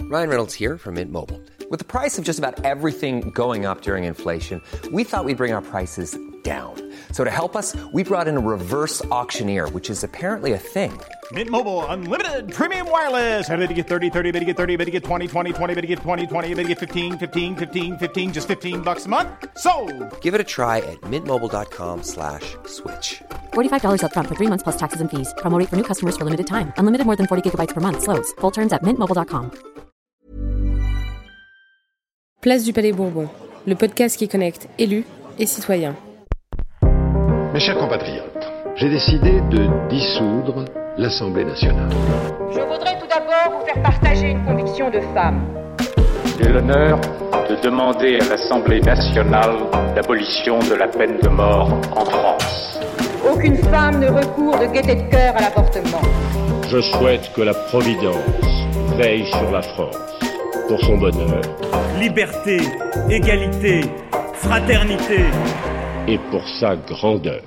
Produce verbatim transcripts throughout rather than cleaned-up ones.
Ryan Reynolds here from Mint Mobile. With the price of just about everything going up during inflation, we thought we'd bring our prices down. So to help us, we brought in a reverse auctioneer, which is apparently a thing. Mint Mobile Unlimited Premium Wireless. How to get thirty, thirty, how to get thirty, how to get twenty, twenty, twenty, how to get twenty, twenty, how to get fifteen, fifteen, fifteen, fifteen, just fifteen bucks a month? Sold! Give it a try at mintmobile.com slash switch. forty-five dollars up front for three months plus taxes and fees. Promo rate for new customers for limited time. Unlimited more than forty gigabytes per month. Slows full terms at mint mobile dot com. Place du Palais Bourbon, le podcast qui connecte élus et citoyens. Mes chers compatriotes, j'ai décidé de dissoudre l'Assemblée nationale. Je voudrais tout d'abord vous faire partager une conviction de femme. J'ai l'honneur de demander à l'Assemblée nationale l'abolition de la peine de mort en France. Aucune femme ne recourt de gaieté de cœur à l'avortement. Je souhaite que la Providence veille sur la France pour son bonheur. Liberté, égalité, fraternité. Et pour sa grandeur.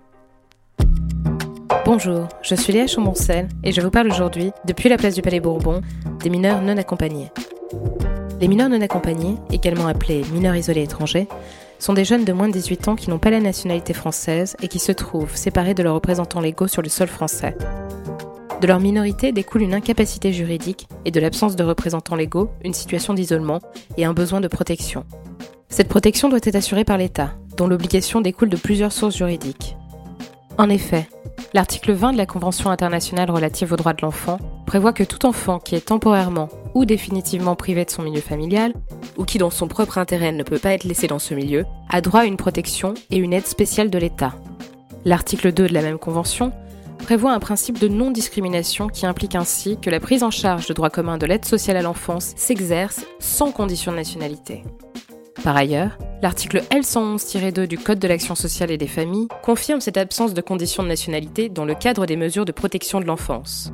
Bonjour, je suis Léa Chaumoncel et je vous parle aujourd'hui, depuis la place du Palais Bourbon, des mineurs non accompagnés. Les mineurs non accompagnés, également appelés mineurs isolés étrangers, sont des jeunes de moins de dix-huit ans qui n'ont pas la nationalité française et qui se trouvent séparés de leurs représentants légaux sur le sol français. De leur minorité découle une incapacité juridique et de l'absence de représentants légaux, une situation d'isolement et un besoin de protection. Cette protection doit être assurée par l'État, dont l'obligation découle de plusieurs sources juridiques. En effet, l'article vingt de la Convention internationale relative aux droits de l'enfant prévoit que tout enfant qui est temporairement ou définitivement privé de son milieu familial, ou qui dans son propre intérêt ne peut pas être laissé dans ce milieu, a droit à une protection et une aide spéciale de l'État. L'article deux de la même Convention prévoit un principe de non-discrimination qui implique ainsi que la prise en charge de droit commun de l'aide sociale à l'enfance s'exerce sans condition de nationalité. Par ailleurs, l'article L cent onze tiret deux du Code de l'action sociale et des familles confirme cette absence de condition de nationalité dans le cadre des mesures de protection de l'enfance.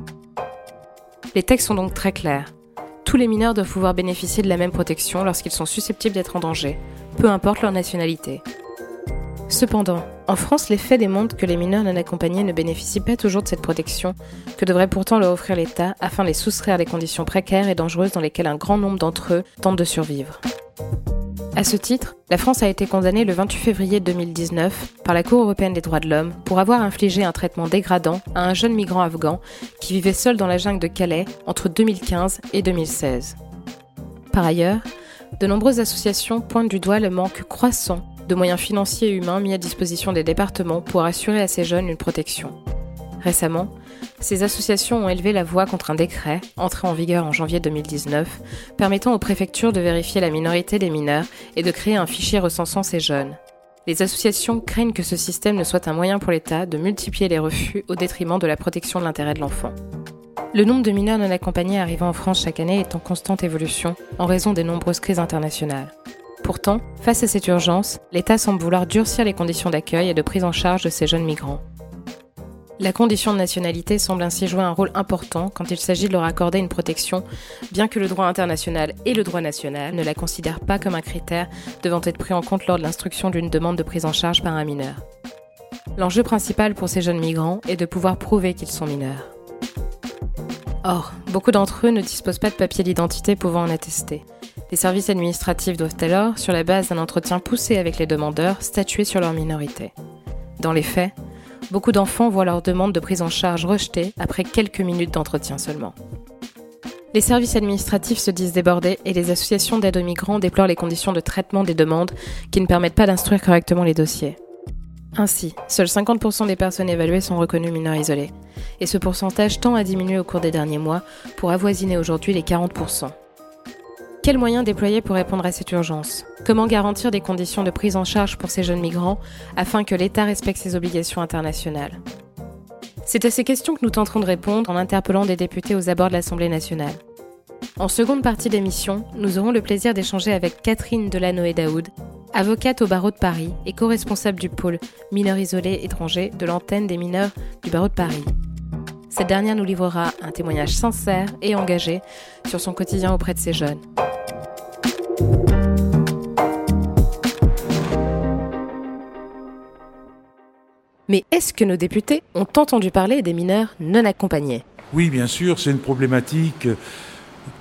Les textes sont donc très clairs. Tous les mineurs doivent pouvoir bénéficier de la même protection lorsqu'ils sont susceptibles d'être en danger, peu importe leur nationalité. Cependant, en France, les faits démontrent que les mineurs non accompagnés ne bénéficient pas toujours de cette protection que devrait pourtant leur offrir l'État afin de les soustraire des conditions précaires et dangereuses dans lesquelles un grand nombre d'entre eux tentent de survivre. À ce titre, la France a été condamnée le vingt-huit février deux mille dix-neuf par la Cour européenne des droits de l'homme pour avoir infligé un traitement dégradant à un jeune migrant afghan qui vivait seul dans la jungle de Calais entre deux mille quinze et deux mille seize. Par ailleurs, de nombreuses associations pointent du doigt le manque croissant de moyens financiers et humains mis à disposition des départements pour assurer à ces jeunes une protection. Récemment, ces associations ont élevé la voix contre un décret, entré en vigueur en janvier deux mille dix-neuf, permettant aux préfectures de vérifier la minorité des mineurs et de créer un fichier recensant ces jeunes. Les associations craignent que ce système ne soit un moyen pour l'État de multiplier les refus au détriment de la protection de l'intérêt de l'enfant. Le nombre de mineurs non accompagnés arrivant en France chaque année est en constante évolution en raison des nombreuses crises internationales. Pourtant, face à cette urgence, l'État semble vouloir durcir les conditions d'accueil et de prise en charge de ces jeunes migrants. La condition de nationalité semble ainsi jouer un rôle important quand il s'agit de leur accorder une protection, bien que le droit international et le droit national ne la considèrent pas comme un critère devant être pris en compte lors de l'instruction d'une demande de prise en charge par un mineur. L'enjeu principal pour ces jeunes migrants est de pouvoir prouver qu'ils sont mineurs. Or, beaucoup d'entre eux ne disposent pas de papier d'identité pouvant en attester. Les services administratifs doivent alors, sur la base d'un entretien poussé avec les demandeurs, statuer sur leur minorité. Dans les faits, beaucoup d'enfants voient leur demande de prise en charge rejetée après quelques minutes d'entretien seulement. Les services administratifs se disent débordés et les associations d'aide aux migrants déplorent les conditions de traitement des demandes qui ne permettent pas d'instruire correctement les dossiers. Ainsi, seuls cinquante pour cent des personnes évaluées sont reconnues mineurs isolés, et ce pourcentage tend à diminuer au cours des derniers mois pour avoisiner aujourd'hui les quarante pour cent. Quels moyens déployer pour répondre à cette urgence ? Comment garantir des conditions de prise en charge pour ces jeunes migrants afin que l'État respecte ses obligations internationales ? C'est à ces questions que nous tenterons de répondre en interpellant des députés aux abords de l'Assemblée nationale. En seconde partie d'émission, nous aurons le plaisir d'échanger avec Catherine Delanoë-Daoud, avocate au barreau de Paris et co-responsable du pôle mineurs isolés étrangers de l'antenne des mineurs du barreau de Paris. Cette dernière nous livrera un témoignage sincère et engagé sur son quotidien auprès de ces jeunes. Mais est-ce que nos députés ont entendu parler des mineurs non accompagnés ? Oui, bien sûr, c'est une problématique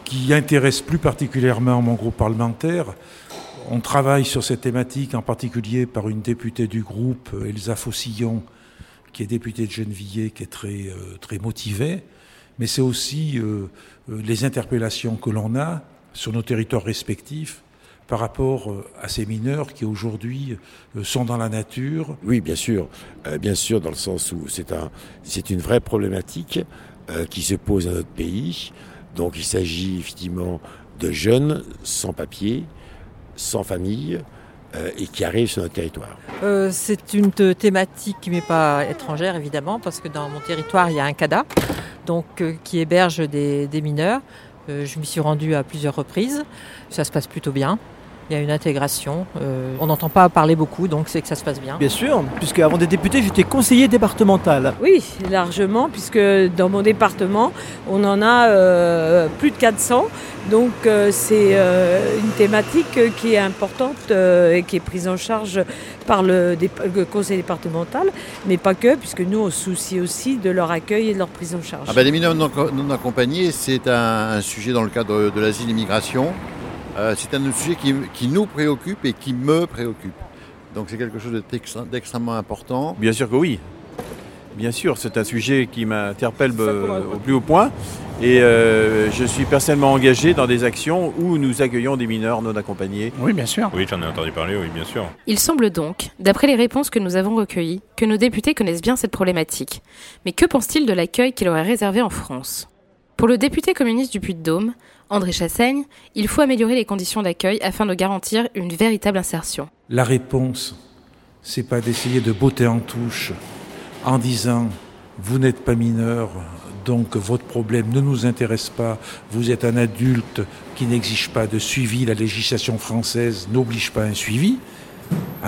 qui intéresse plus particulièrement mon groupe parlementaire. On travaille sur cette thématique en particulier par une députée du groupe, Elsa Faucillon, qui est députée de Gennevilliers, qui est très, euh, très motivée. Mais c'est aussi euh, les interpellations que l'on a sur nos territoires respectifs par rapport à ces mineurs qui aujourd'hui sont dans la nature. Oui, bien sûr, euh, bien sûr, dans le sens où c'est un, c'est une vraie problématique euh, qui se pose à notre pays. Donc il s'agit effectivement de jeunes sans papier, sans famille, euh, et qui arrivent sur notre territoire. Euh, c'est une t- thématique qui m'est pas étrangère évidemment, parce que dans mon territoire il y a un CADA, donc euh, qui héberge des, des mineurs. Euh, je m'y suis rendue à plusieurs reprises. Ça se passe plutôt bien. Il y a une intégration. Euh, on n'entend pas parler beaucoup, donc c'est que ça se passe bien. Bien sûr, puisque avant d'être député, j'étais conseiller départemental. Oui, largement, puisque dans mon département, on en a euh, plus de quatre cents. Donc euh, c'est euh, une thématique qui est importante euh, et qui est prise en charge par le, dé- le conseil départemental, mais pas que, puisque nous on se soucie aussi de leur accueil et de leur prise en charge. Ah ben, les mineurs non, non accompagnés, c'est un, un sujet dans le cadre de l'asile et l'immigration. Euh, c'est un sujet qui, qui nous préoccupe et qui me préoccupe. Donc c'est quelque chose d'extrêmement important. Bien sûr que oui. Bien sûr, c'est un sujet qui m'interpelle euh, au plus haut point. Et euh, je suis personnellement engagé dans des actions où nous accueillons des mineurs non accompagnés. Oui, bien sûr. Oui, j'en ai entendu parler, oui, bien sûr. Il semble donc, d'après les réponses que nous avons recueillies, que nos députés connaissent bien cette problématique. Mais que pense-t-il de l'accueil qu'il aurait réservé en France ? Pour le député communiste du Puy-de-Dôme, André Chassaigne, il faut améliorer les conditions d'accueil afin de garantir une véritable insertion. La réponse, c'est pas d'essayer de botter en touche en disant « vous n'êtes pas mineur, donc votre problème ne nous intéresse pas, vous êtes un adulte qui n'exige pas de suivi, la législation française n'oblige pas à un suivi hein, ».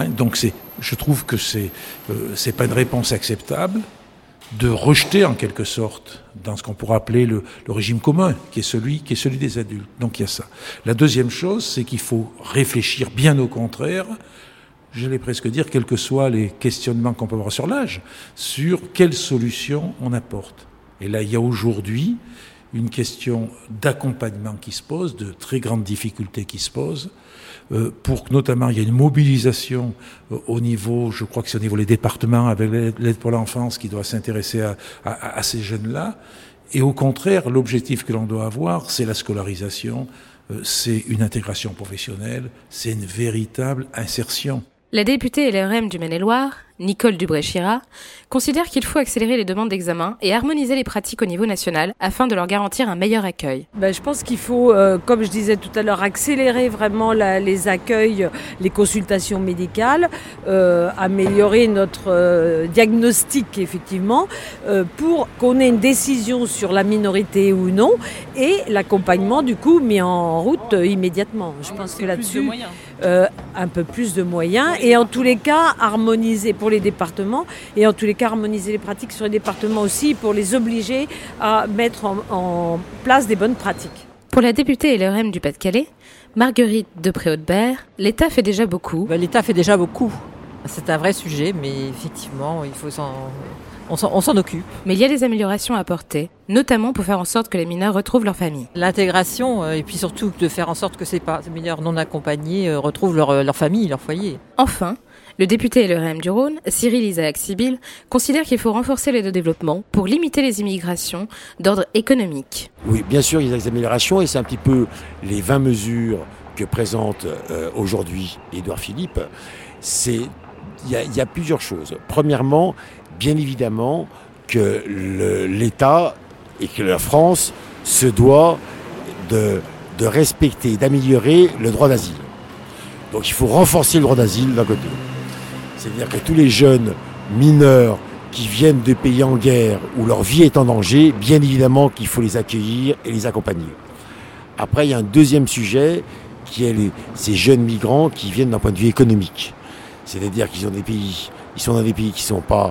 Donc c'est, je trouve que c'est, euh, c'est pas une réponse acceptable de rejeter en quelque sorte dans ce qu'on pourrait appeler le, le régime commun, qui est celui qui est celui des adultes. Donc il y a ça. La deuxième chose, c'est qu'il faut réfléchir bien au contraire, j'allais presque dire, quels que soient les questionnements qu'on peut avoir sur l'âge, sur quelles solutions on apporte. Et là, il y a aujourd'hui une question d'accompagnement qui se pose, de très grandes difficultés qui se posent, euh, pour que notamment il y ait une mobilisation euh, au niveau, je crois que c'est au niveau des départements, avec l'aide pour l'enfance qui doit s'intéresser à, à, à ces jeunes-là. Et au contraire, l'objectif que l'on doit avoir, c'est la scolarisation, euh, c'est une intégration professionnelle, c'est une véritable insertion. La députée L R M du Maine-et-Loire, Nicole Dubré-Chirat, considère qu'il faut accélérer les demandes d'examen et harmoniser les pratiques au niveau national afin de leur garantir un meilleur accueil. Ben, je pense qu'il faut, euh, comme je disais tout à l'heure, accélérer vraiment la, les accueils, les consultations médicales, euh, améliorer notre euh, diagnostic effectivement, euh, pour qu'on ait une décision sur la minorité ou non, et l'accompagnement du coup mis en route euh, immédiatement. Je pense que là-dessus, euh, un peu plus de moyens, et en tous les cas harmoniser pour les départements, et en tous les cas harmoniser les pratiques sur les départements aussi pour les obliger à mettre en, en place des bonnes pratiques. Pour la députée L R M du Pas-de-Calais, Marguerite Depré-Hautebert, l'État fait déjà beaucoup. Ben, l'État fait déjà beaucoup. C'est un vrai sujet, mais effectivement, il faut s'en... On s'en, on s'en occupe. Mais il y a des améliorations à apporter, notamment pour faire en sorte que les mineurs retrouvent leur famille. L'intégration, euh, et puis surtout de faire en sorte que ces, pas, ces mineurs non accompagnés euh, retrouvent leur, leur famille, leur foyer. Enfin, le député L R M du Rhône, Cyril Isaac Sibyl, considère qu'il faut renforcer l'aide au développement pour limiter les immigrations d'ordre économique. Oui, bien sûr, il y a des améliorations, et c'est un petit peu les vingt mesures que présente euh, aujourd'hui Édouard Philippe. C'est, il y a, il y a plusieurs choses. Premièrement, bien évidemment que le, l'État et que la France se doit de, de respecter, d'améliorer le droit d'asile. Donc il faut renforcer le droit d'asile d'un côté. C'est-à-dire que tous les jeunes mineurs qui viennent de pays en guerre où leur vie est en danger, bien évidemment qu'il faut les accueillir et les accompagner. Après, il y a un deuxième sujet qui est les, ces jeunes migrants qui viennent d'un point de vue économique. C'est-à-dire qu'ils ont des pays, ils sont dans des pays qui ne sont pas,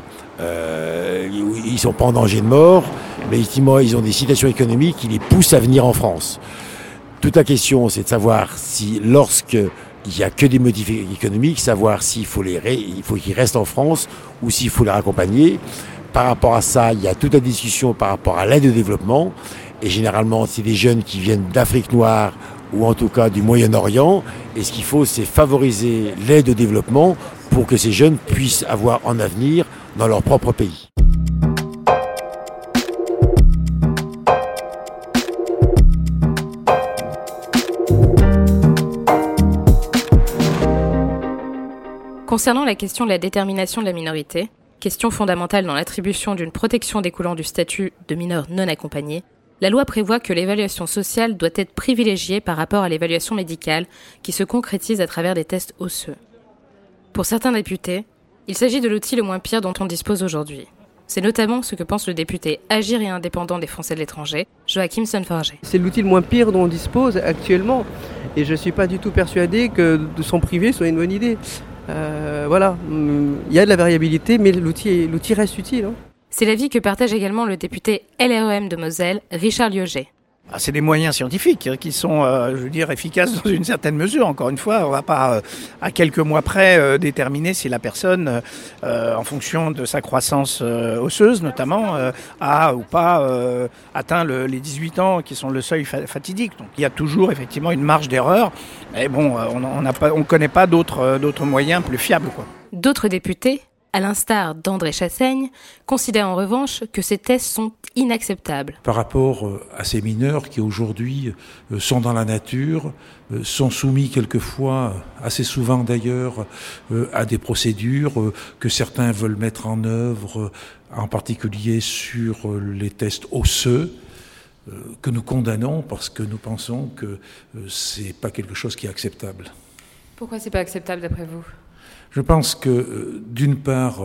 euh, ils sont pas en danger de mort, mais effectivement, ils ont des situations économiques qui les poussent à venir en France. Toute la question, c'est de savoir si, lorsque il n'y a que des motifs économiques, savoir s'il faut les, il faut qu'ils restent en France ou s'il faut les raccompagner, par rapport à ça, il y a toute la discussion par rapport à l'aide au développement. Et généralement, c'est des jeunes qui viennent d'Afrique noire ou en tout cas du Moyen-Orient. Et ce qu'il faut, c'est favoriser l'aide au développement pour que ces jeunes puissent avoir un avenir dans leur propre pays. Concernant la question de la détermination de la minorité, question fondamentale dans l'attribution d'une protection découlant du statut de mineur non accompagné, la loi prévoit que l'évaluation sociale doit être privilégiée par rapport à l'évaluation médicale qui se concrétise à travers des tests osseux. Pour certains députés, il s'agit de l'outil le moins pire dont on dispose aujourd'hui. C'est notamment ce que pense le député Agir et indépendant des Français de l'étranger, Joachim Sonforger. C'est l'outil le moins pire dont on dispose actuellement et je ne suis pas du tout persuadé que de s'en priver soit une bonne idée. Euh, voilà, il y a de la variabilité mais l'outil, l'outil reste utile. Hein. C'est l'avis que partage également le député L R E M de Moselle, Richard Lieuget. Ah, c'est des moyens scientifiques qui sont, euh, je veux dire, efficaces dans une certaine mesure. Encore une fois, on ne va pas, euh, à quelques mois près, euh, déterminer si la personne, euh, en fonction de sa croissance euh, osseuse notamment, euh, a ou pas euh, atteint le, les dix-huit ans qui sont le seuil fa- fatidique. Donc il y a toujours effectivement une marge d'erreur. Mais bon, euh, on ne connaît pas d'autres, euh, d'autres moyens plus fiables, quoi. D'autres députés, à l'instar d'André Chassaigne, considère en revanche que ces tests sont inacceptables. Par rapport à ces mineurs qui aujourd'hui sont dans la nature, sont soumis quelquefois, assez souvent d'ailleurs, à des procédures que certains veulent mettre en œuvre, en particulier sur les tests osseux, que nous condamnons parce que nous pensons que c'est pas quelque chose qui est acceptable. Pourquoi c'est pas acceptable d'après vous ? Je pense que, euh, d'une part,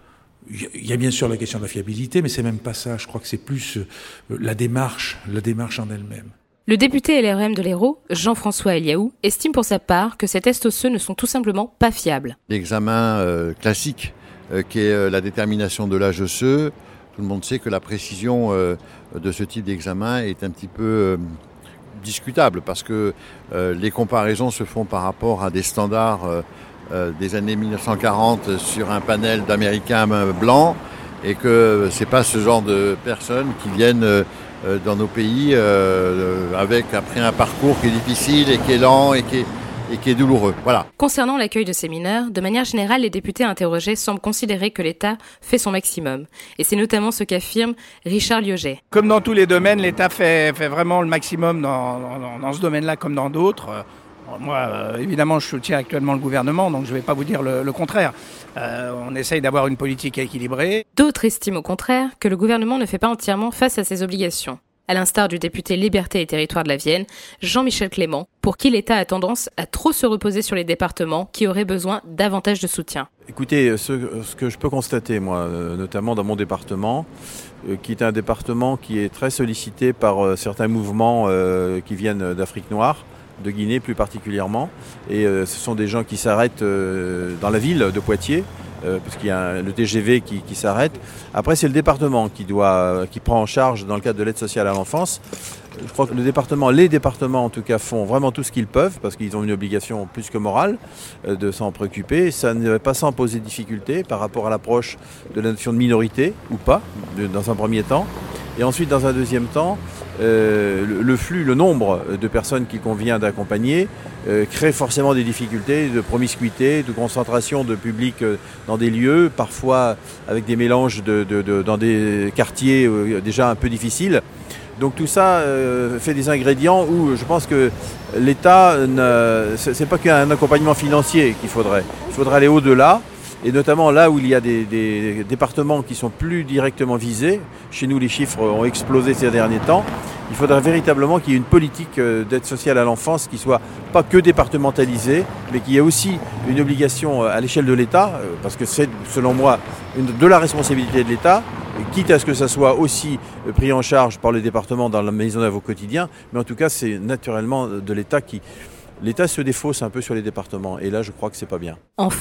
il euh, y a bien sûr la question de la fiabilité, mais c'est même pas ça. Je crois que c'est plus euh, la démarche, la démarche en elle-même. Le député L R E M de l'Hérault, Jean-François Eliaou, estime pour sa part que ces tests osseux ne sont tout simplement pas fiables. L'examen euh, classique, euh, qui est euh, la détermination de l'âge osseux, tout le monde sait que la précision euh, de ce type d'examen est un petit peu euh, discutable, parce que euh, les comparaisons se font par rapport à des standards euh, Euh, des années mille neuf cent quarante sur un panel d'Américains blancs et que c'est pas ce genre de personnes qui viennent euh, dans nos pays euh, avec après un parcours qui est difficile et qui est lent et qui est, et qui est douloureux. Voilà. Concernant l'accueil de ces mineurs, de manière générale, les députés interrogés semblent considérer que l'État fait son maximum. Et c'est notamment ce qu'affirme Richard Lieuget. Comme dans tous les domaines, l'État fait, fait vraiment le maximum dans, dans, dans ce domaine-là comme dans d'autres. Moi, euh, évidemment, je soutiens actuellement le gouvernement, donc je ne vais pas vous dire le, le contraire. Euh, on essaye d'avoir une politique équilibrée. D'autres estiment au contraire que le gouvernement ne fait pas entièrement face à ses obligations. À l'instar du député Liberté et Territoire de la Vienne, Jean-Michel Clément, pour qui l'État a tendance à trop se reposer sur les départements qui auraient besoin davantage de soutien. Écoutez, ce, ce que je peux constater, moi, notamment dans mon département, euh, qui est un département qui est très sollicité par euh, certains mouvements euh, qui viennent d'Afrique noire, de Guinée plus particulièrement, et euh, ce sont des gens qui s'arrêtent euh, dans la ville de Poitiers, euh, parce qu'il y a un, le T G V qui, qui s'arrête. Après, c'est le département qui doit, qui prend en charge dans le cadre de l'aide sociale à l'enfance. Je crois que le département, les départements en tout cas, font vraiment tout ce qu'ils peuvent, parce qu'ils ont une obligation plus que morale euh, de s'en préoccuper. Ça ne va pas sans poser difficulté par rapport à l'approche de la notion de minorité, ou pas, de, dans un premier temps. Et ensuite, dans un deuxième temps, euh, le, le flux, le nombre de personnes qu'il convient d'accompagner euh, crée forcément des difficultés de promiscuité, de concentration de public euh, dans des lieux, parfois avec des mélanges de, de, de, dans des quartiers euh, déjà un peu difficiles. Donc tout ça euh, fait des ingrédients où je pense que l'État, ne, c'est pas qu'un accompagnement financier qu'il faudrait. Il faudrait aller au-delà. Et notamment là où il y a des, des départements qui sont plus directement visés, chez nous les chiffres ont explosé ces derniers temps, il faudrait véritablement qu'il y ait une politique d'aide sociale à l'enfance qui soit pas que départementalisée, mais qu'il y ait aussi une obligation à l'échelle de l'État, parce que c'est selon moi une, de la responsabilité de l'État, quitte à ce que ça soit aussi pris en charge par le département dans la mise en œuvre au quotidien, mais en tout cas c'est naturellement de l'État qui... L'État se défausse un peu sur les départements, et là je crois que c'est pas bien. Enfin,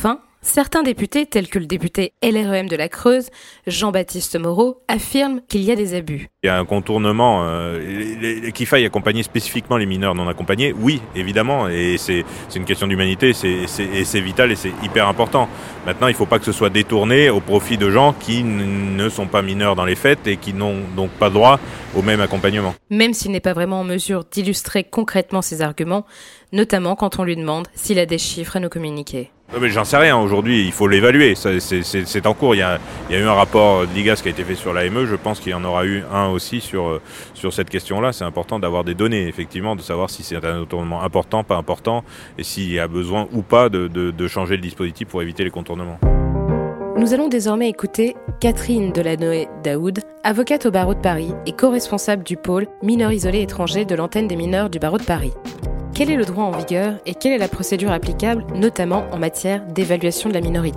Certains députés, tels que le député L R E M de la Creuse, Jean-Baptiste Moreau, affirment qu'il y a des abus. Il y a un contournement, euh, qu'il faille accompagner spécifiquement les mineurs non accompagnés, oui, évidemment, et c'est, c'est une question d'humanité, c'est, c'est, et c'est vital et c'est hyper important. Maintenant, il ne faut pas que ce soit détourné au profit de gens qui n- ne sont pas mineurs dans les faits et qui n'ont donc pas droit au même accompagnement. Même s'il n'est pas vraiment en mesure d'illustrer concrètement ses arguments, notamment quand on lui demande s'il a des chiffres à nous communiquer. Mais j'en sais rien, aujourd'hui il faut l'évaluer, ça, c'est, c'est, c'est en cours, il y, a, il y a eu un rapport de l'I G A S qui a été fait sur l'A M E, je pense qu'il y en aura eu un aussi sur, sur cette question-là, c'est important d'avoir des données, effectivement, de savoir si c'est un contournement important, pas important, et s'il y a besoin ou pas de, de, de changer le dispositif pour éviter les contournements. Nous allons désormais écouter Catherine Delanoë-Daoud, avocate au barreau de Paris et co-responsable du pôle mineurs isolés étrangers de l'antenne des mineurs du barreau de Paris. Quel est le droit en vigueur et quelle est la procédure applicable, notamment en matière d'évaluation de la minorité ?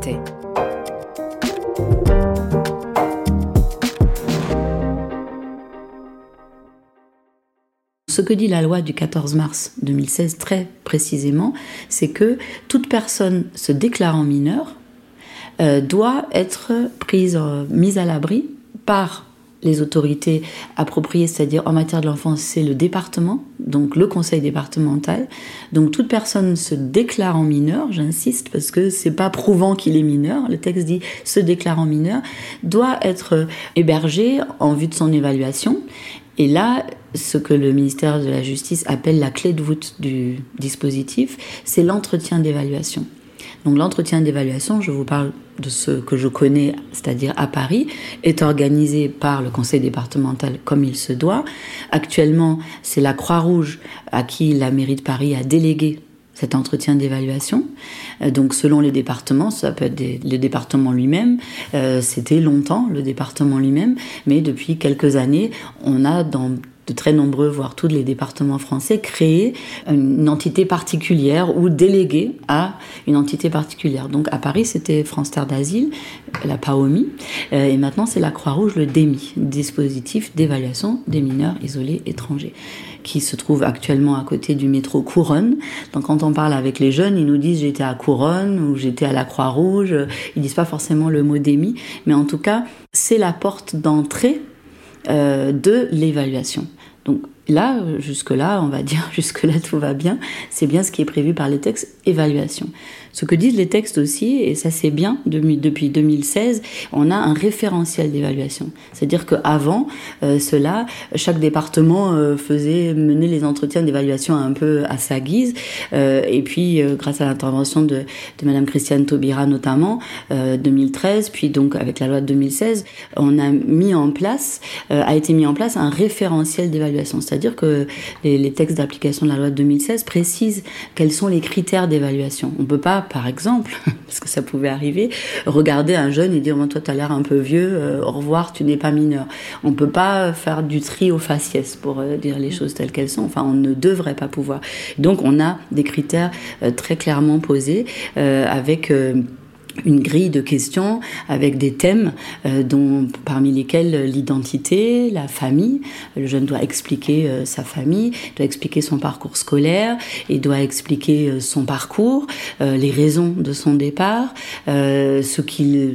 Ce que dit la loi du quatorze mars deux mille seize très précisément, c'est que toute personne se déclarant mineure euh, doit être prise, euh, mise à l'abri par les autorités appropriées, c'est-à-dire en matière de l'enfance, c'est le département, donc le conseil départemental. Donc toute personne se déclarant mineur, j'insiste parce que c'est pas prouvant qu'il est mineur, le texte dit se déclarant mineur, doit être hébergé en vue de son évaluation. Et là, ce que le ministère de la Justice appelle la clé de voûte du dispositif, c'est l'entretien d'évaluation. Donc l'entretien d'évaluation, je vous parle de ce que je connais, c'est-à-dire à Paris, est organisé par le conseil départemental comme il se doit. Actuellement, c'est la Croix-Rouge à qui la mairie de Paris a délégué cet entretien d'évaluation. Donc selon les départements, ça peut être des, le département lui-même, euh, c'était longtemps le département lui-même, mais depuis quelques années, on a dans de très nombreux, voire tous les départements français, créé une entité particulière ou délégué à une entité particulière. Donc à Paris, c'était France Terre d'Asile, la P A O M I, euh, et maintenant c'est la Croix-Rouge, le D E M I, dispositif d'évaluation des mineurs isolés étrangers, qui se trouve actuellement à côté du métro Couronne. Donc quand on parle avec les jeunes, ils nous disent j'étais à Couronne ou j'étais à la Croix-Rouge, ils disent pas forcément le mot D E M I, mais en tout cas, c'est la porte d'entrée euh, de l'évaluation. Donc là, jusque-là, on va dire, jusque-là tout va bien, c'est bien ce qui est prévu par les textes, évaluation. Ce que disent les textes aussi, et ça c'est bien, depuis deux mille seize, on a un référentiel d'évaluation. C'est-à-dire qu'avant euh, cela, chaque département euh, faisait mener les entretiens d'évaluation un peu à sa guise, euh, et puis euh, grâce à l'intervention de, de Madame Christiane Taubira notamment, euh, deux mille treize, puis donc avec la loi de deux mille seize, on a mis en place, euh, a été mis en place un référentiel d'évaluation. C'est-à-dire que les, les textes d'application de la loi de deux mille seize précisent quels sont les critères d'évaluation. On peut pas, par exemple, parce que ça pouvait arriver, regarder un jeune et dire oh, « toi, t'as l'air un peu vieux, euh, au revoir, tu n'es pas mineur ». On peut pas faire du tri au faciès pour euh, dire les choses telles qu'elles sont. Enfin, on ne devrait pas pouvoir. Donc, on a des critères euh, très clairement posés euh, avec... Euh, une grille de questions avec des thèmes euh, dont parmi lesquels l'identité, la famille. Le jeune doit expliquer euh, sa famille, doit expliquer son parcours scolaire, il doit expliquer euh, son parcours, euh, les raisons de son départ, euh, ce qu'il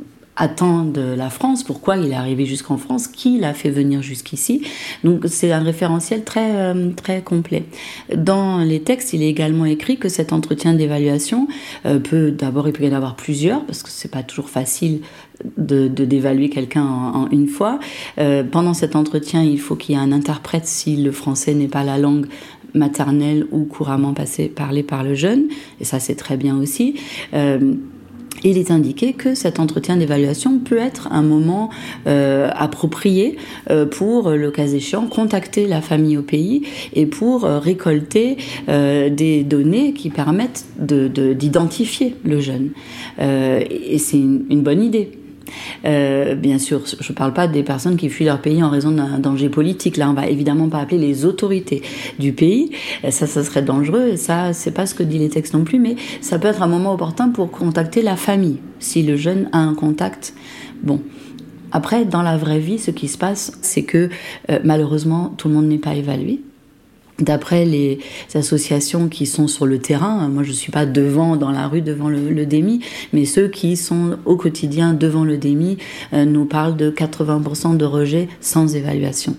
attend de la France, pourquoi il est arrivé jusqu'en France, qui l'a fait venir jusqu'ici. Donc c'est un référentiel très euh, très complet. Dans les textes, il est également écrit que cet entretien d'évaluation euh, peut d'abord il peut y en avoir plusieurs parce que c'est pas toujours facile de, de d'évaluer quelqu'un en, en une fois. Euh, pendant cet entretien, il faut qu'il y ait un interprète si le français n'est pas la langue maternelle ou couramment passé, parlé par le jeune, et ça c'est très bien aussi. Euh, Il est indiqué que cet entretien d'évaluation peut être un moment euh, approprié euh, pour, le cas échéant, contacter la famille au pays et pour euh, récolter euh, des données qui permettent de, de, d'identifier le jeune. Euh, et c'est une, une bonne idée. Euh, bien sûr, je ne parle pas des personnes qui fuient leur pays en raison d'un danger politique. Là, on va évidemment pas appeler les autorités du pays. Ça, ça serait dangereux. Et ça, c'est pas ce que disent les textes non plus. Mais ça peut être un moment opportun pour contacter la famille, si le jeune a un contact. Bon. Après, dans la vraie vie, ce qui se passe, c'est que euh, malheureusement, tout le monde n'est pas évalué. D'après les associations qui sont sur le terrain, moi je ne suis pas devant, dans la rue, devant le, le D M I, mais ceux qui sont au quotidien devant le D M I euh, nous parlent de quatre-vingts pour cent de rejets sans évaluation.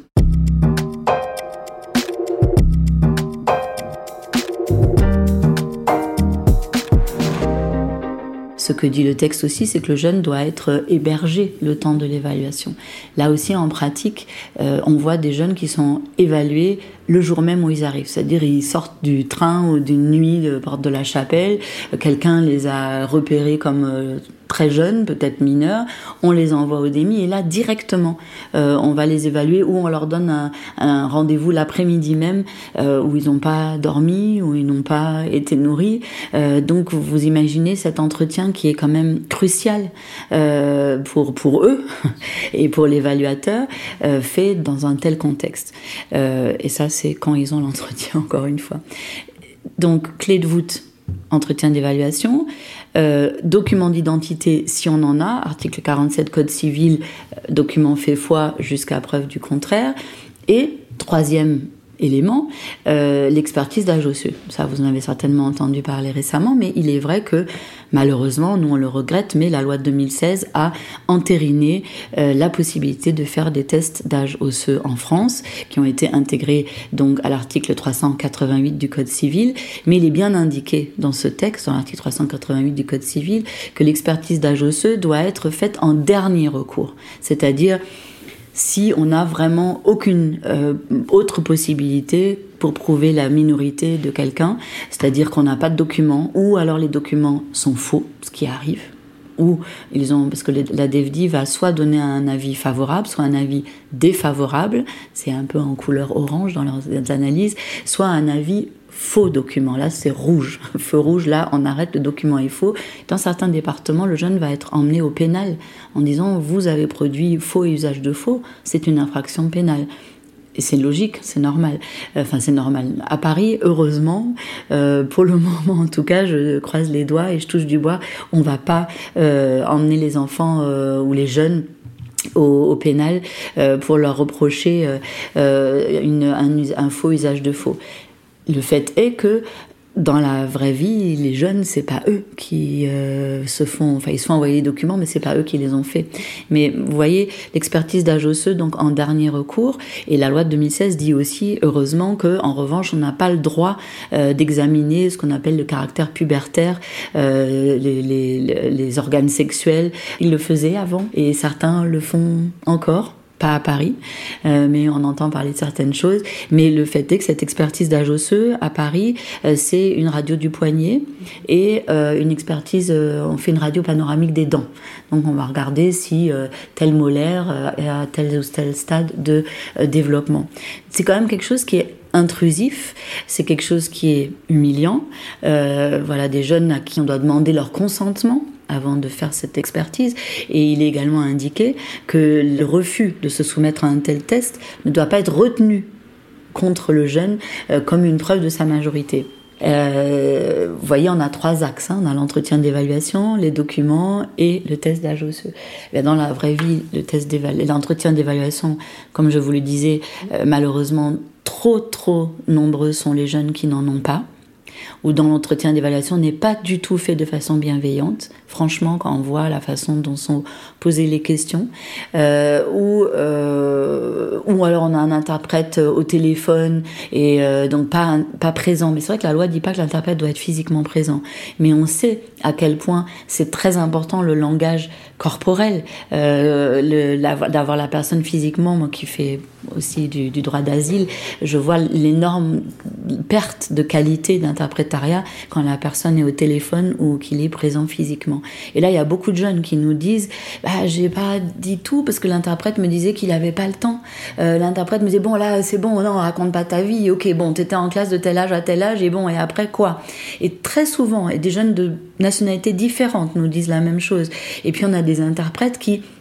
Ce que dit le texte aussi, c'est que le jeune doit être hébergé le temps de l'évaluation. Là aussi, en pratique, euh, on voit des jeunes qui sont évalués le jour même où ils arrivent. C'est-à-dire, ils sortent du train ou d'une nuit de Porte de la Chapelle, quelqu'un les a repérés comme euh, très jeunes, peut-être mineurs, on les envoie au D M I et là, directement, euh, on va les évaluer ou on leur donne un, un rendez-vous l'après-midi même euh, où ils n'ont pas dormi, où ils n'ont pas été nourris. Euh, donc, vous imaginez cet entretien qui est quand même crucial euh, pour, pour eux et pour l'évaluateur, euh, fait dans un tel contexte. Euh, et ça, c'est quand ils ont l'entretien, encore une fois. Donc, clé de voûte, entretien d'évaluation. Euh, document d'identité, si on en a, article quarante-sept Code civil, document fait foi jusqu'à preuve du contraire. Et troisième élément, euh, l'expertise d'âge osseux. Ça, vous en avez certainement entendu parler récemment, mais il est vrai que, malheureusement, nous on le regrette, mais la loi de deux mille seize a entériné euh, la possibilité de faire des tests d'âge osseux en France, qui ont été intégrés donc à l'article trois cent quatre-vingt-huit du Code civil, mais il est bien indiqué dans ce texte, dans l'article trois cent quatre-vingt-huit du Code civil, que l'expertise d'âge osseux doit être faite en dernier recours, c'est-à-dire si on n'a vraiment aucune euh, autre possibilité pour prouver la minorité de quelqu'un, c'est-à-dire qu'on n'a pas de documents, ou alors les documents sont faux, ce qui arrive, ou ils ont, parce que la D F D I va soit donner un avis favorable, soit un avis défavorable, c'est un peu en couleur orange dans leurs analyses, soit un avis faux document. Là, c'est rouge. Feu rouge, là, on arrête, le document est faux. Dans certains départements, le jeune va être emmené au pénal en disant « vous avez produit faux et usage de faux, c'est une infraction pénale ». Et c'est logique, c'est normal. Enfin, c'est normal. À Paris, heureusement, euh, pour le moment, en tout cas, je croise les doigts et je touche du bois, on va pas euh, emmener les enfants euh, ou les jeunes Au, au pénal euh, pour leur reprocher euh, une, un, un faux usage de faux. Le fait est que dans la vraie vie, les jeunes, c'est pas eux qui euh, se font, enfin ils se font envoyer les documents, mais c'est pas eux qui les ont faits. Mais vous voyez, l'expertise d'âge osseux, donc en dernier recours, et la loi de deux mille seize dit aussi, heureusement, que en revanche, on n'a pas le droit euh, d'examiner ce qu'on appelle le caractère pubertaire, euh, les, les, les organes sexuels. Ils le faisaient avant, et certains le font encore. Pas à Paris, euh, mais on entend parler de certaines choses. Mais le fait est que cette expertise d'âge osseux à Paris, euh, c'est une radio du poignet et euh, une expertise, euh, on fait une radio panoramique des dents. Donc on va regarder si euh, tel molaire euh, est à tel ou tel stade de euh, développement. C'est quand même quelque chose qui est intrusif, c'est quelque chose qui est humiliant. Euh, voilà, des jeunes à qui on doit demander leur consentement avant de faire cette expertise. Et il est également indiqué que le refus de se soumettre à un tel test ne doit pas être retenu contre le jeune euh, comme une preuve de sa majorité. Euh, vous voyez, on a trois axes. Hein. On a l'entretien d'évaluation, les documents et le test d'âge osseux. Et dans la vraie vie, le test d'évalu- l'entretien d'évaluation, comme je vous le disais, euh, malheureusement, trop, trop nombreux sont les jeunes qui n'en ont pas, ou dans l'entretien d'évaluation n'est pas du tout fait de façon bienveillante. Franchement, quand on voit la façon dont sont posées les questions, euh, ou, euh, ou alors on a un interprète au téléphone et euh, donc pas, pas présent. Mais c'est vrai que la loi dit pas que l'interprète doit être physiquement présent. Mais on sait à quel point c'est très important le langage corporel, euh, le, la, d'avoir la personne physiquement. Moi qui fais aussi du, du droit d'asile, je vois l'énorme perte de qualité d'interprétariat quand la personne est au téléphone ou qu'il est présent physiquement. Et là, il y a beaucoup de jeunes qui nous disent bah, « j'ai pas dit tout parce que l'interprète me disait qu'il avait pas le temps. Euh, l'interprète me disait « bon, là, c'est bon, non, raconte pas ta vie. Ok, bon, t'étais en classe de tel âge à tel âge, et bon, et après quoi ?» Et très souvent, et des jeunes de nationalités différentes nous disent la même chose. Et puis, on a des interprètes qui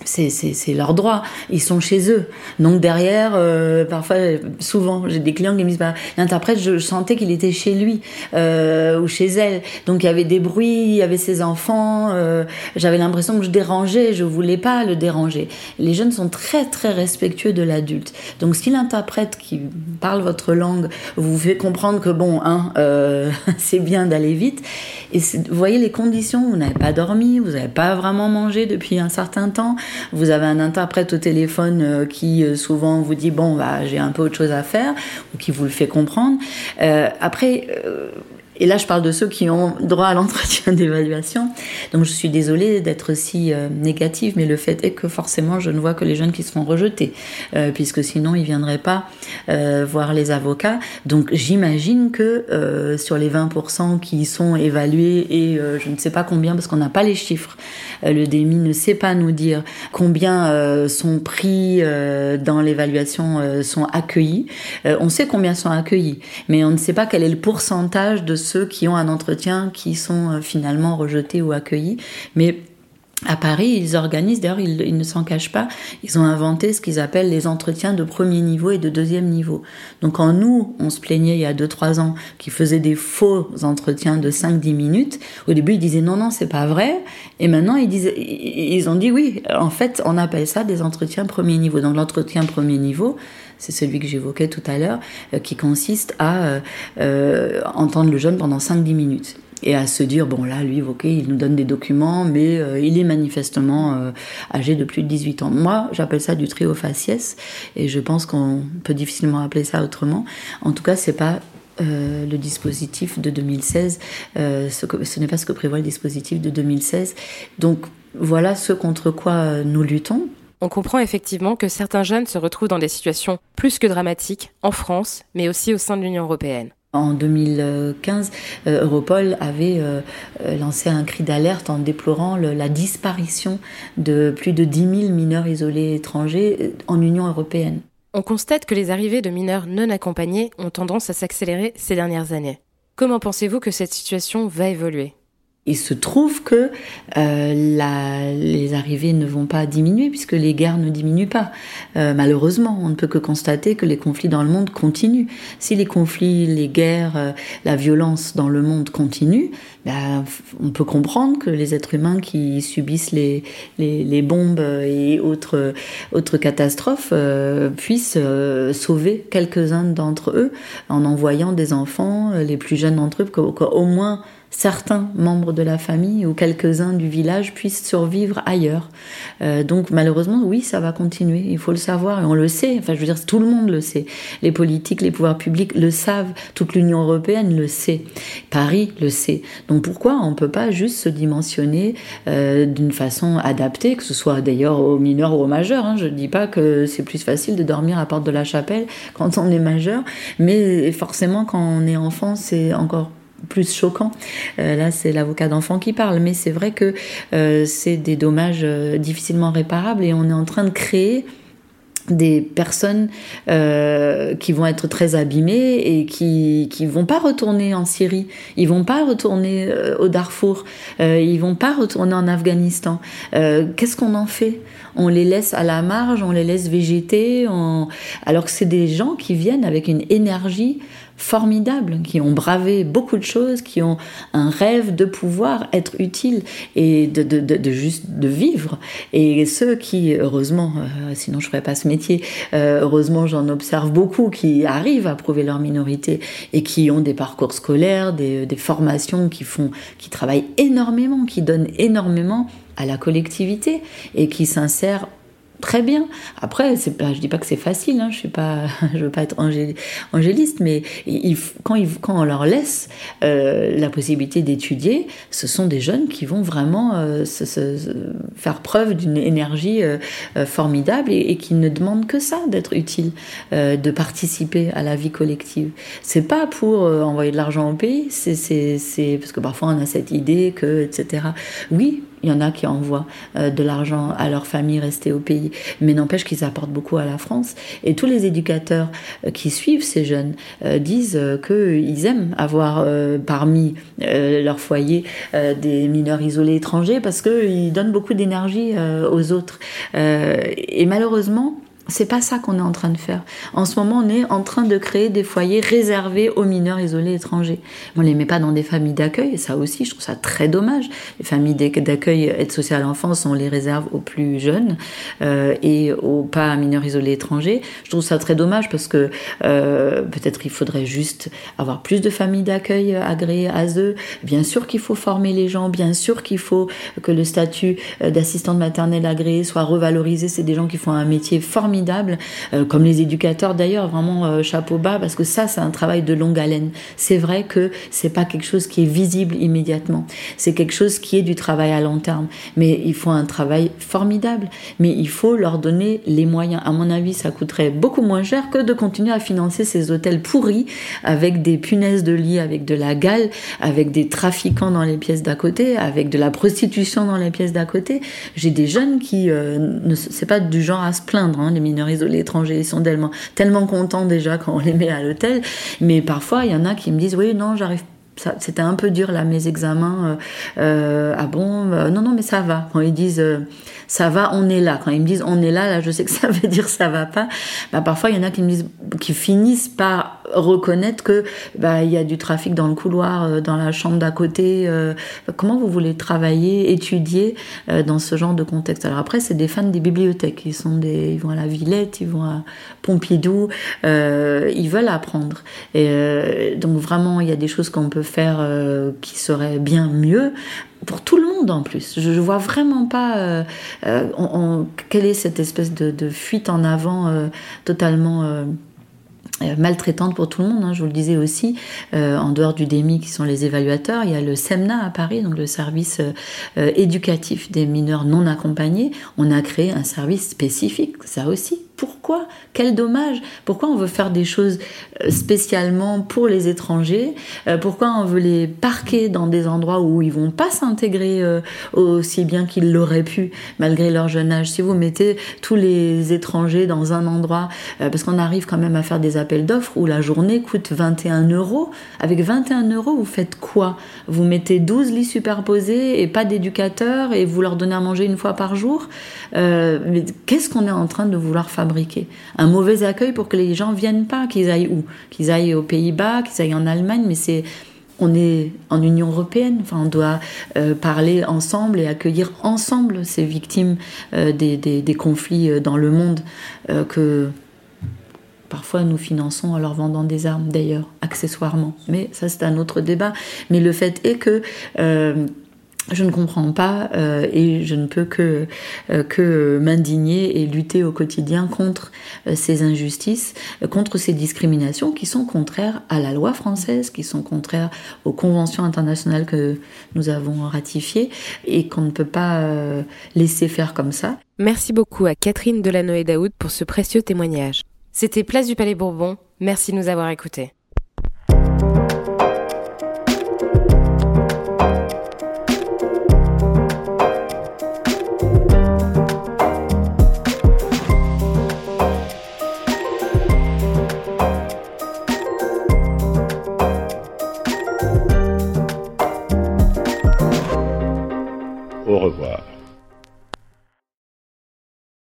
C'est, c'est, c'est leur droit, ils sont chez eux. Donc derrière, euh, parfois, souvent, j'ai des clients qui me disent bah, l'interprète, je, je sentais qu'il était chez lui euh, ou chez elle. Donc il y avait des bruits, il y avait ses enfants, euh, j'avais l'impression que je dérangeais, je voulais pas le déranger. Les jeunes sont très très respectueux de l'adulte. Donc si l'interprète qui parle votre langue vous fait comprendre que bon, hein, euh, c'est bien d'aller vite, et vous voyez les conditions, vous n'avez pas dormi, vous n'avez pas vraiment mangé depuis un certain temps. Vous avez un interprète au téléphone euh, qui euh, souvent vous dit bon bah j'ai un peu autre chose à faire ou qui vous le fait comprendre. Euh, après euh, et là je parle de ceux qui ont droit à l'entretien d'évaluation. Donc je suis désolée d'être si euh, négative, mais le fait est que forcément je ne vois que les jeunes qui se font rejeter, euh, puisque sinon ils viendraient pas euh, voir les avocats. Donc j'imagine que euh, sur les vingt pour cent qui sont évalués, et euh, je ne sais pas combien parce qu'on n'a pas les chiffres, euh, le D M I ne sait pas nous dire combien euh, sont pris euh, dans l'évaluation, euh, sont accueillis. Euh, on sait combien sont accueillis, mais on ne sait pas quel est le pourcentage de ceux qui ont un entretien qui sont euh, finalement rejetés ou accueillis. Mais à Paris, ils organisent, d'ailleurs ils, ils ne s'en cachent pas, ils ont inventé ce qu'ils appellent les entretiens de premier niveau et de deuxième niveau. Donc quand nous, on se plaignait il y a deux trois ans qu'ils faisaient des faux entretiens de cinq dix minutes, au début ils disaient non, non, c'est pas vrai, et maintenant ils, disent, ils ont dit oui, en fait on appelle ça des entretiens premier niveau. Donc l'entretien premier niveau, c'est celui que j'évoquais tout à l'heure, euh, qui consiste à euh, euh, entendre le jeune pendant cinq dix minutes. Et à se dire, bon là, lui, ok, il nous donne des documents, mais euh, il est manifestement euh, âgé de plus de dix-huit ans. Moi, j'appelle ça du trio faciès, et je pense qu'on peut difficilement appeler ça autrement. En tout cas, c'est pas euh, le dispositif de deux mille seize, euh, ce, que, ce n'est pas ce que prévoit le dispositif de deux mille seize. Donc voilà ce contre quoi nous luttons. On comprend effectivement que certains jeunes se retrouvent dans des situations plus que dramatiques en France, mais aussi au sein de l'Union européenne. En deux mille quinze, euh, Europol avait euh, lancé un cri d'alerte en déplorant le, la disparition de plus de dix mille mineurs isolés étrangers en Union européenne. On constate que les arrivées de mineurs non accompagnés ont tendance à s'accélérer ces dernières années. Comment pensez-vous que cette situation va évoluer ? Il se trouve que euh, la, les arrivées ne vont pas diminuer puisque les guerres ne diminuent pas. Euh, malheureusement, on ne peut que constater que les conflits dans le monde continuent. Si les conflits, les guerres, euh, la violence dans le monde continuent, ben, on peut comprendre que les êtres humains qui subissent les, les, les bombes et autres, autres catastrophes euh, puissent euh, sauver quelques-uns d'entre eux en envoyant des enfants, les plus jeunes d'entre eux, qu'au moins certains membres de la famille ou quelques-uns du village puissent survivre ailleurs. Euh, donc malheureusement, oui, ça va continuer. Il faut le savoir et on le sait. Enfin, je veux dire, tout le monde le sait. Les politiques, les pouvoirs publics le savent. Toute l'Union européenne le sait. Paris le sait. Donc pourquoi on ne peut pas juste se dimensionner euh, d'une façon adaptée, que ce soit d'ailleurs aux mineurs ou aux majeurs, hein. Je ne dis pas que c'est plus facile de dormir à Porte de la Chapelle quand on est majeur, mais forcément quand on est enfant, c'est encore plus choquant. Euh, là, c'est l'avocat d'enfant qui parle, mais c'est vrai que euh, c'est des dommages euh, difficilement réparables et on est en train de créer des personnes euh, qui vont être très abîmées et qui qui vont pas retourner en Syrie, ils vont pas retourner euh, au Darfour, euh, ils vont pas retourner en Afghanistan. Euh, qu'est-ce qu'on en fait ? On les laisse à la marge, on les laisse végéter, on... alors que c'est des gens qui viennent avec une énergie formidables, qui ont bravé beaucoup de choses, qui ont un rêve de pouvoir être utiles et de, de, de, de juste de vivre. Et ceux qui, heureusement, euh, sinon je ne ferais pas ce métier, euh, heureusement j'en observe beaucoup qui arrivent à prouver leur minorité et qui ont des parcours scolaires, des, des formations qui font, qui travaillent énormément, qui donnent énormément à la collectivité et qui s'insèrent très bien. Après, c'est pas, je dis pas que c'est facile, hein, je suis pas, je veux pas être angé, angéliste, mais il, quand, il, quand on leur laisse euh, la possibilité d'étudier, ce sont des jeunes qui vont vraiment euh, se, se, se faire preuve d'une énergie euh, euh, formidable et, et qui ne demandent que ça, d'être utiles, euh, de participer à la vie collective. C'est pas pour euh, envoyer de l'argent au pays, c'est, c'est, c'est parce que parfois on a cette idée que, et cetera. Oui. Il y en a qui envoient euh, de l'argent à leur famille restée au pays, mais n'empêche qu'ils apportent beaucoup à la France. Et tous les éducateurs euh, qui suivent ces jeunes euh, disent euh, qu'ils aiment avoir euh, parmi euh, leur foyer euh, des mineurs isolés étrangers parce qu'ils donnent beaucoup d'énergie euh, aux autres. Euh, et malheureusement, c'est pas ça qu'on est en train de faire. En ce moment, on est en train de créer des foyers réservés aux mineurs isolés étrangers. On les met pas dans des familles d'accueil, ça aussi, je trouve ça très dommage. Les familles d'accueil aide sociale à l'enfance, on les réserve aux plus jeunes euh, et aux pas mineurs isolés étrangers. Je trouve ça très dommage parce que euh, peut-être il faudrait juste avoir plus de familles d'accueil agréées à eux. Bien sûr qu'il faut former les gens, bien sûr qu'il faut que le statut d'assistante maternelle agréée soit revalorisé. C'est des gens qui font un métier formidable. Formidable, euh, comme les éducateurs d'ailleurs, vraiment euh, chapeau bas, parce que ça, c'est un travail de longue haleine. C'est vrai que c'est pas quelque chose qui est visible immédiatement. C'est quelque chose qui est du travail à long terme. Mais il faut un travail formidable. Mais il faut leur donner les moyens. À mon avis, ça coûterait beaucoup moins cher que de continuer à financer ces hôtels pourris avec des punaises de lit, avec de la gale, avec des trafiquants dans les pièces d'à côté, avec de la prostitution dans les pièces d'à côté. J'ai des jeunes qui, euh, ne, c'est pas du genre à se plaindre, hein, les mineurs isolés étrangers, ils sont tellement, tellement contents déjà quand on les met à l'hôtel, mais parfois il y en a qui me disent oui non j'arrive ça, c'était un peu dur là mes examens euh, euh, ah bon euh, non non mais ça va. Quand ils disent euh, ça va, on est là, quand ils me disent on est là, là je sais que ça veut dire ça va pas. Bah, parfois il y en a qui me disent, qui finissent par reconnaître que bah il y a du trafic dans le couloir, euh, dans la chambre d'à côté. Euh, comment vous voulez travailler, étudier euh, dans ce genre de contexte? Alors après c'est des fans des bibliothèques, ils sont des, ils vont à la Villette, ils vont à Pompidou, euh, ils veulent apprendre. Et euh, donc vraiment il y a des choses qu'on peut faire euh, qui seraient bien mieux pour tout le monde en plus. Je, je vois vraiment pas euh, euh, on, on, quelle est cette espèce de, de fuite en avant euh, totalement euh, maltraitante pour tout le monde, hein. Je vous le disais aussi, euh, en dehors du D E M I qui sont les évaluateurs, il y a le SEMNA à Paris, donc le service euh, éducatif des mineurs non accompagnés. On a créé un service spécifique, ça aussi. Pourquoi ? Quel dommage ? Pourquoi on veut faire des choses spécialement pour les étrangers ? Pourquoi on veut les parquer dans des endroits où ils vont pas s'intégrer aussi bien qu'ils l'auraient pu, malgré leur jeune âge ? Si vous mettez tous les étrangers dans un endroit, parce qu'on arrive quand même à faire des appels d'offres où la journée coûte vingt et un euros. Avec vingt et un euros, vous faites quoi ? Vous mettez douze lits superposés et pas d'éducateurs et vous leur donnez à manger une fois par jour ? euh, mais qu'est-ce qu'on est en train de vouloir fabriquer ? Un mauvais accueil pour que les gens viennent pas, qu'ils aillent où ? Qu'ils aillent aux Pays-Bas, qu'ils aillent en Allemagne, mais c'est... On est en Union européenne, enfin, on doit euh, parler ensemble et accueillir ensemble ces victimes euh, des, des, des conflits dans le monde euh, que parfois nous finançons en leur vendant des armes d'ailleurs, accessoirement. Mais ça c'est un autre débat. Mais le fait est que euh, je ne comprends pas euh, et je ne peux que, euh, que m'indigner et lutter au quotidien contre euh, ces injustices, euh, contre ces discriminations qui sont contraires à la loi française, qui sont contraires aux conventions internationales que nous avons ratifiées et qu'on ne peut pas euh, laisser faire comme ça. Merci beaucoup à Catherine Delanoë-Daoud pour ce précieux témoignage. C'était Place du Palais Bourbon, merci de nous avoir écoutés.